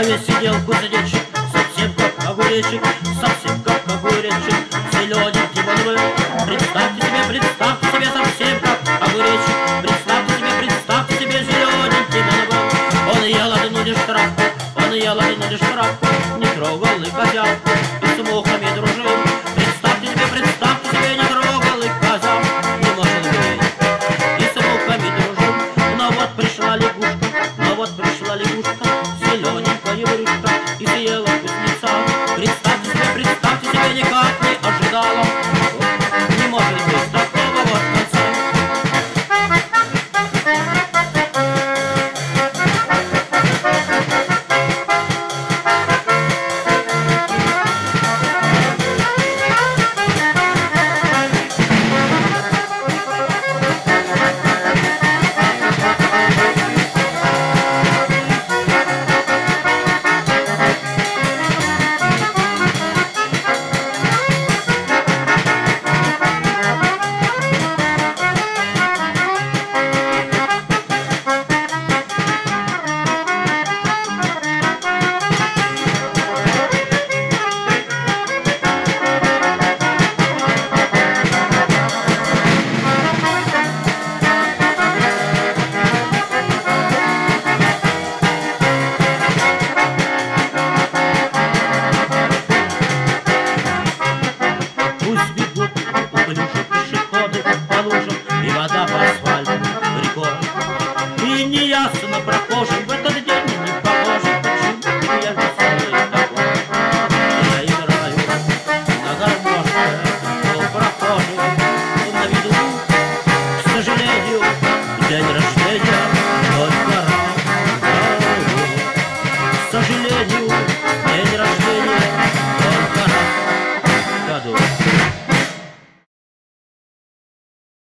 весь сидел кузнечик, совсем как огуречек, совсем как огуречек, зелененький он был. Представьте себе, совсем как огуречек, представьте себе, зелененький он был. Он ел одну лишь травку, не трогал и козявку, и с мухами дружил. Представьте себе, не трогал и коза, не может быть, и с мухами дружил. Но вот пришла лягушка, зелененькая брюшка, и съела кузнеца. Представьте себе, никак не ожидала, не может быть такого вот конца. И вода по асфальту рекой. И неясно прохожим в этот день не поможет, почему я веселый такой. Я играю на гармошке, но прохожий на виду, к сожалению, день рождения.